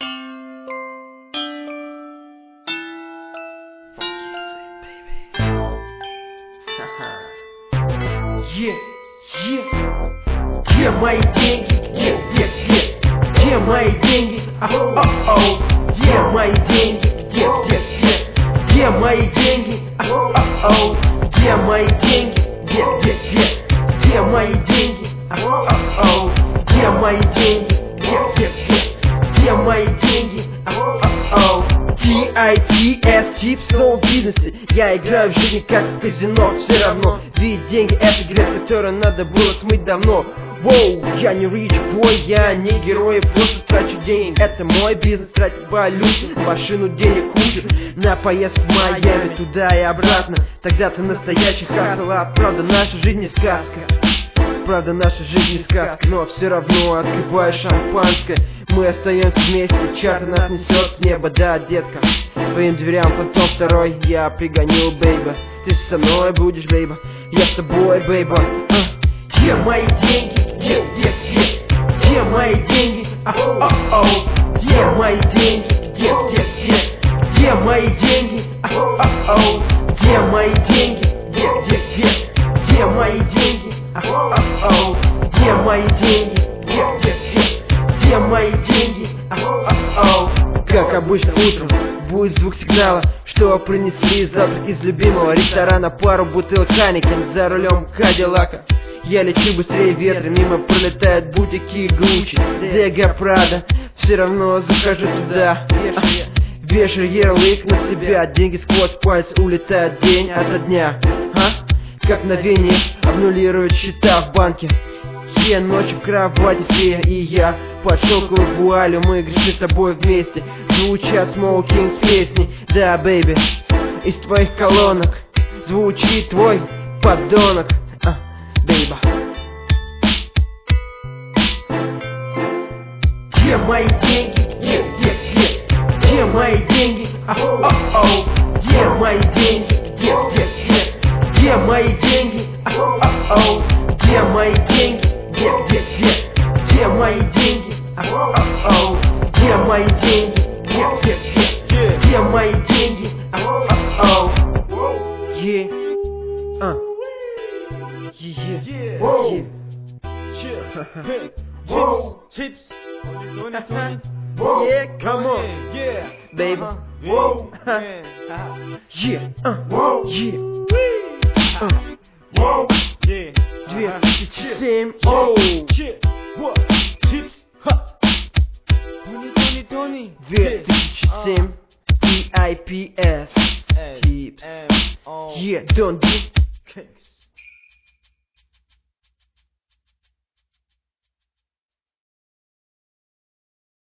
Где мои деньги? Где мои деньги? Где мои деньги? Где мои деньги? Где мои деньги? Где мои деньги? Где мои деньги? Где мои деньги? TIPS, тип снова в бизнесе. Я играю в жизни как в казино. Все равно, ведь деньги это грех, который надо было смыть давно. Воу, я не rich boy, я не герой, просто трачу деньги. Это мой бизнес, тратить валюту, машину денег кучу. На поездку в Майами, туда и обратно. Тогда ты настоящий хасл, а правда наша жизнь не сказка. Правда наша жизнь не сказка, но все равно открываю шампанское. Мы остаемся вместе, чарта нас несет в небо, да, детка. Твоим дверям фантом второй я пригоню, бейба. Ты со мной будешь, бейба, я с тобой, бейба. Где мои деньги? Где мои деньги? Где мои деньги? Где мои деньги? Где мои деньги? Где мои деньги? Где мои деньги? Где мои деньги? Как обычно утром будет звук сигнала, что принесли завтрак из любимого ресторана. Пару бутылок Хайнекен за рулем Кадиллака. Я лечу быстрее ветра, мимо пролетают бутики Гуччи, Дега, Прада. Все равно захожу туда, вешаю ярлык на себя. Деньги сквозь пальцы улетают день ото дня. Как мгновение обнулируют счета в банке. Я ночью в кровати, фея и я под шелковой вуалью, мы грешим с тобой вместе. Звучат Смоукинг песни, да, бэйби. Из твоих колонок звучит твой подонок, бейба. Где мои деньги? Где мои деньги? Где мои деньги? Где мои деньги? Где мои деньги? Где мои деньги? Где мои деньги? Где мои деньги? Chips, Tony, yeah, come on, yeah, baby. Whoa, Yeah, whoa, yeah, whoa, yeah, 2007, oh, shit, what, chips, ha, Tony, 2007, TIPS, tips, yeah, don't do